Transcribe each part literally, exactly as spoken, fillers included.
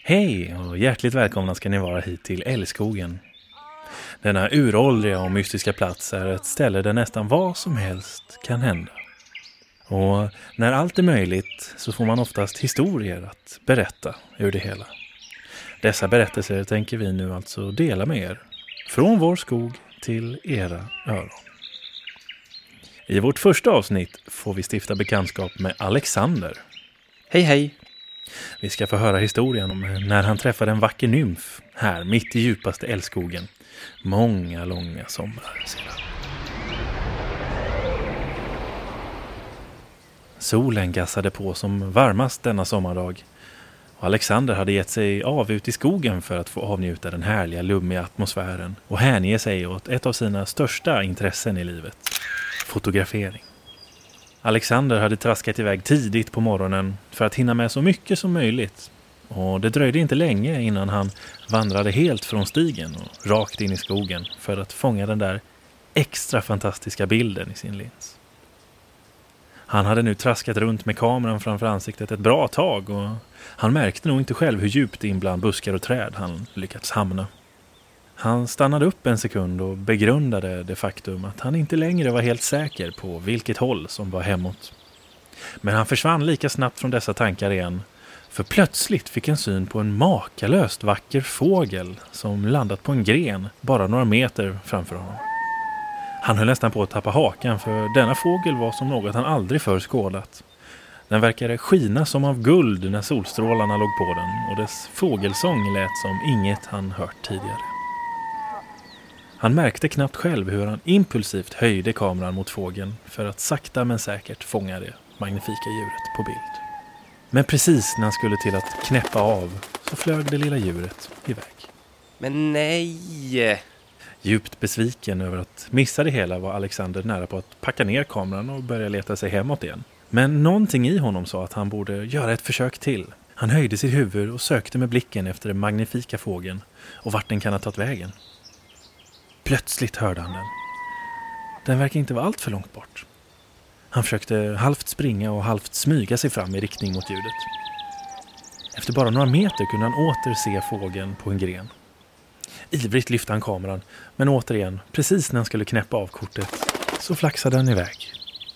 Hej och hjärtligt välkomna ska ni vara hit till Älgskogen. Denna uråldriga och mystiska plats är ett ställe där nästan vad som helst kan hända. Och när allt är möjligt så får man oftast historier att berätta ur det hela. Dessa berättelser tänker vi nu alltså dela med er. Från vår skog till era öron. I vårt första avsnitt får vi stifta bekantskap med Alexander. Hej hej! Vi ska få höra historien om när han träffade en vacker nymf här mitt i djupaste älgskogen. Många långa somrar sedan. Solen gassade på som varmast denna sommardag. Och Alexander hade gett sig av ut i skogen för att få avnjuta den härliga lummiga atmosfären och hänge sig åt ett av sina största intressen i livet. Fotografering. Alexander hade traskat iväg tidigt på morgonen för att hinna med så mycket som möjligt. Och det dröjde inte länge innan han vandrade helt från stigen och rakt in i skogen för att fånga den där extra fantastiska bilden i sin lins. Han hade nu traskat runt med kameran framför ansiktet ett bra tag och han märkte nog inte själv hur djupt in bland buskar och träd han lyckats hamna. Han stannade upp en sekund och begrundade det faktum att han inte längre var helt säker på vilket håll som var hemåt. Men han försvann lika snabbt från dessa tankar igen, för plötsligt fick en syn på en makalöst vacker fågel som landat på en gren bara några meter framför honom. Han höll nästan på att tappa hakan, för denna fågel var som något han aldrig förr skådat. Den verkade skina som av guld när solstrålarna låg på den och dess fågelsång lät som inget han hört tidigare. Han märkte knappt själv hur han impulsivt höjde kameran mot fågeln för att sakta men säkert fånga det magnifika djuret på bild. Men precis när han skulle till att knäppa av så flög det lilla djuret iväg. Men nej! Djupt besviken över att missa det hela var Alexander nära på att packa ner kameran och börja leta sig hemåt igen. Men någonting i honom sa att han borde göra ett försök till. Han höjde sitt huvud och sökte med blicken efter den magnifika fågeln och vart den kan ha tagit vägen. Plötsligt hörde han den. Den verkar inte vara allt för långt bort. Han försökte halvt springa och halvt smyga sig fram i riktning mot ljudet. Efter bara några meter kunde han åter se fågeln på en gren. Ivrigt lyfte han kameran, men återigen, precis när han skulle knäppa av kortet, så flaxade den iväg.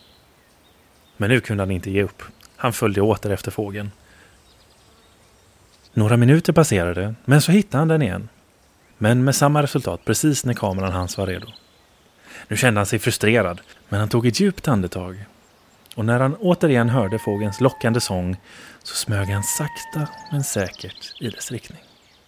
Men nu kunde han inte ge upp. Han följde åter efter fågeln. Några minuter passerade, men så hittade han den igen. Men med samma resultat precis när kameran hans var redo. Nu kände han sig frustrerad, men han tog ett djupt andetag. Och när han återigen hörde fågelns lockande sång så smög han sakta men säkert i dess riktning.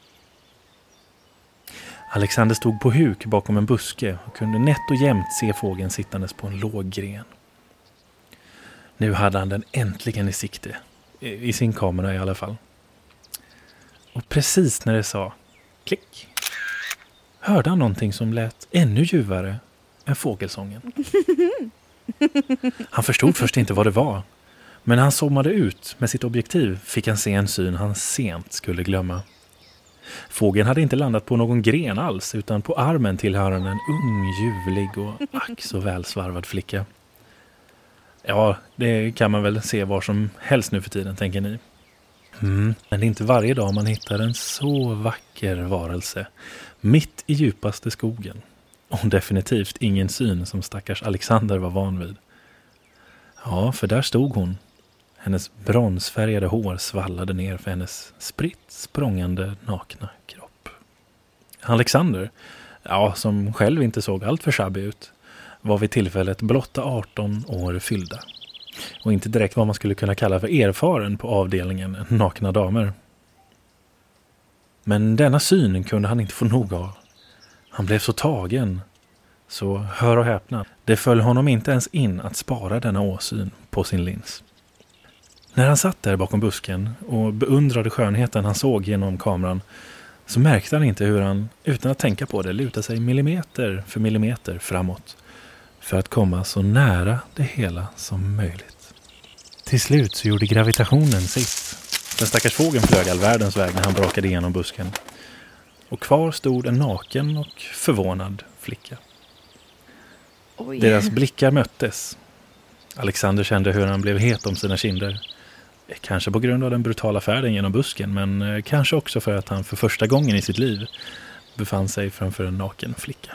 Alexander stod på huk bakom en buske och kunde nätt och jämnt se fågeln sittandes på en låg gren. Nu hade han den äntligen i sikte, i sin kamera i alla fall. Och precis när det sa klick hörde han någonting som lät ännu ljuvare än fågelsången. Han förstod först inte vad det var, men när han zoomade ut med sitt objektiv fick han se en syn han sent skulle glömma. Fågeln hade inte landat på någon gren alls utan på armen tillhörande en ung, ljuvlig och ack så välsvarvad flicka. Ja, det kan man väl se var som helst nu för tiden, tänker ni. Mm, men det är inte varje dag man hittar en så vacker varelse mitt i djupaste skogen. Och definitivt ingen syn som stackars Alexander var van vid. Ja, för där stod hon. Hennes bronsfärgade hår svallade ner för hennes spritt språngande nakna kropp. Alexander, ja, som själv inte såg allt för shabby ut, var vid tillfället blotta arton år fyllda. Och inte direkt vad man skulle kunna kalla för erfaren på avdelningen nakna damer. Men denna syn kunde han inte få nog av. Han blev så tagen. Så hör och häpna, det föll honom inte ens in att spara denna åsyn på sin lins. När han satt där bakom busken och beundrade skönheten han såg genom kameran så märkte han inte hur han, utan att tänka på det, lutade sig millimeter för millimeter framåt för att komma så nära det hela som möjligt. Till slut så gjorde gravitationen sitt. Den stackars fågeln flög all världens väg när han brakade igenom busken. Och kvar stod en naken och förvånad flicka. Oj. Deras blickar möttes. Alexander kände hur han blev het om sina kinder. Kanske på grund av den brutala färden genom busken, men kanske också för att han för första gången i sitt liv befann sig framför en naken flicka.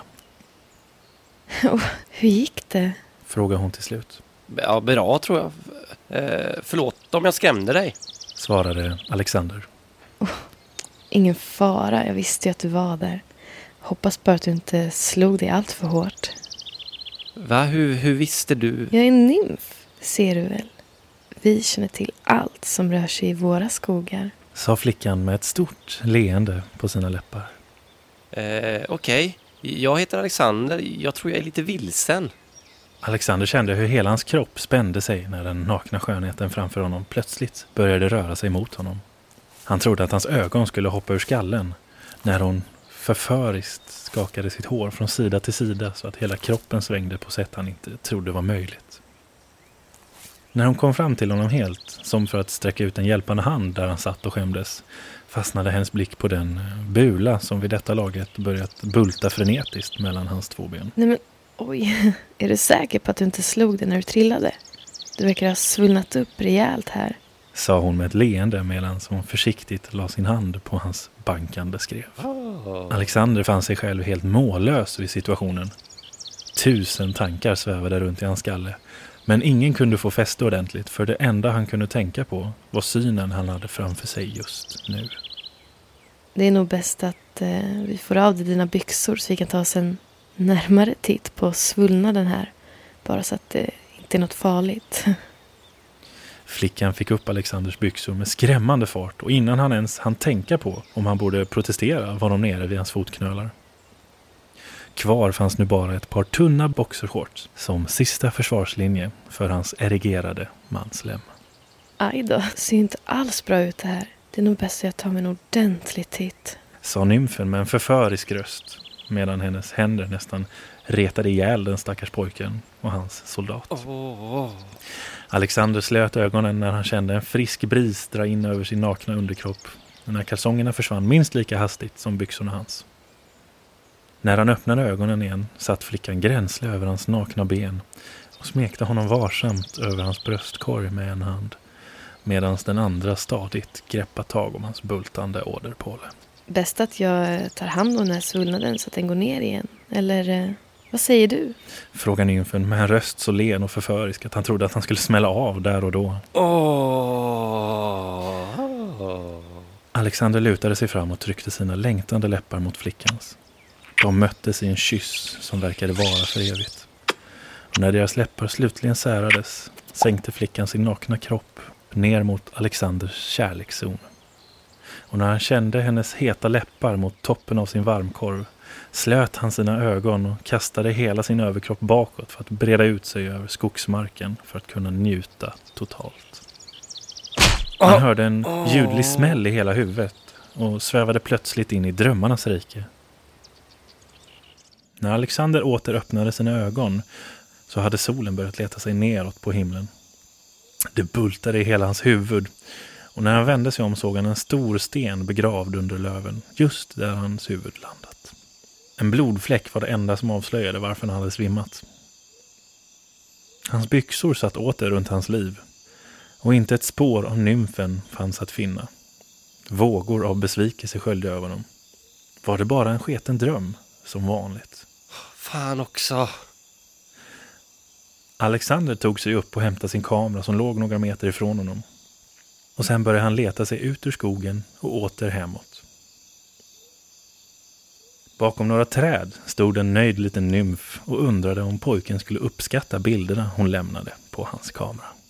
Oh, hur gick det? Frågade hon till slut. Ja, bra tror jag. Eh, förlåt om jag skrämde dig. Svarade Alexander. Oh, ingen fara, jag visste ju att du var där. Hoppas bara att du inte slog dig allt för hårt. Va? Hur, hur visste du? Jag är en nymf, ser du väl. Vi känner till allt som rör sig i våra skogar. Sa flickan med ett stort leende på sina läppar. Eh, Okej, okay. Jag heter Alexander. Jag tror jag är lite vilsen. Alexander kände hur hela hans kropp spände sig när den nakna skönheten framför honom plötsligt började röra sig mot honom. Han trodde att hans ögon skulle hoppa ur skallen när hon förföriskt skakade sitt hår från sida till sida så att hela kroppen svängde på sätt han inte trodde var möjligt. När hon kom fram till honom helt, som för att sträcka ut en hjälpande hand där han satt och skämdes, fastnade hennes blick på den bula som vid detta laget börjat bulta frenetiskt mellan hans två ben. Nej men, oj, är du säker på att du inte slog dig när du trillade? Du verkar ha svullnat upp rejält här. Sa hon med ett leende medan hon försiktigt la sin hand på hans bankande skrev. Oh. Alexander fann sig själv helt mållös vid situationen. Tusen tankar svävade runt i hans skalle. Men ingen kunde få fäste ordentligt, för det enda han kunde tänka på var synen han hade framför sig just nu. Det är nog bäst att eh, vi får av dig dina byxor så vi kan ta oss en närmare titt på svullnaden här. Bara så att det inte är något farligt. Flickan fick upp Alexanders byxor med skrämmande fart och innan han ens hann tänka på om han borde protestera var de nere vid hans fotknölar. Kvar fanns nu bara ett par tunna boxershorts som sista försvarslinje för hans erigerade manslem. Aj då, ser inte alls bra ut det här. Det är nog bäst att jag tar mig en ordentlig titt. Sa nymfen med en förförisk röst medan hennes händer nästan retade ihjäl den stackars pojken och hans soldat. Oh. Alexander slöt ögonen när han kände en frisk bris dra in över sin nakna underkropp. När kalsongerna försvann minst lika hastigt som byxorna hans. När han öppnade ögonen igen satt flickan gränsle över hans nakna ben och smekte honom varsamt över hans bröstkorg med en hand, medan den andra stadigt greppade tag om hans bultande åderpåle. Bäst att jag tar hand om den här svullnaden så att den går ner igen. Eller eh, vad säger du? Frågade nymfen med en röst så len och förförisk att han trodde att han skulle smälla av där och då. Oh. Alexander lutade sig fram och tryckte sina längtande läppar mot flickans. De möttes i en kyss som verkade vara för evigt. Och när deras läppar slutligen särades sänkte flickan sin nakna kropp ner mot Alexanders kärlekszon. Och när han kände hennes heta läppar mot toppen av sin varmkorv slöt han sina ögon och kastade hela sin överkropp bakåt för att breda ut sig över skogsmarken för att kunna njuta totalt. Han hörde en ljudlig smäll i hela huvudet och svävade plötsligt in i drömmarnas rike. När Alexander åter öppnade sina ögon så hade solen börjat leta sig neråt på himlen. Det bultade i hela hans huvud och när han vände sig om såg han en stor sten begravd under löven just där hans huvud landat. En blodfläck var det enda som avslöjade varför han hade svimmat. Hans byxor satt åter runt hans liv och inte ett spår av nymfen fanns att finna. Vågor av besvikelse sköljde över honom. Var det bara en sketen dröm som vanligt? Fan också. Alexander tog sig upp och hämtade sin kamera som låg några meter ifrån honom. Och sen började han leta sig ut ur skogen och åter hemåt. Bakom några träd stod en nöjd liten nymf och undrade om pojken skulle uppskatta bilderna hon lämnade på hans kamera.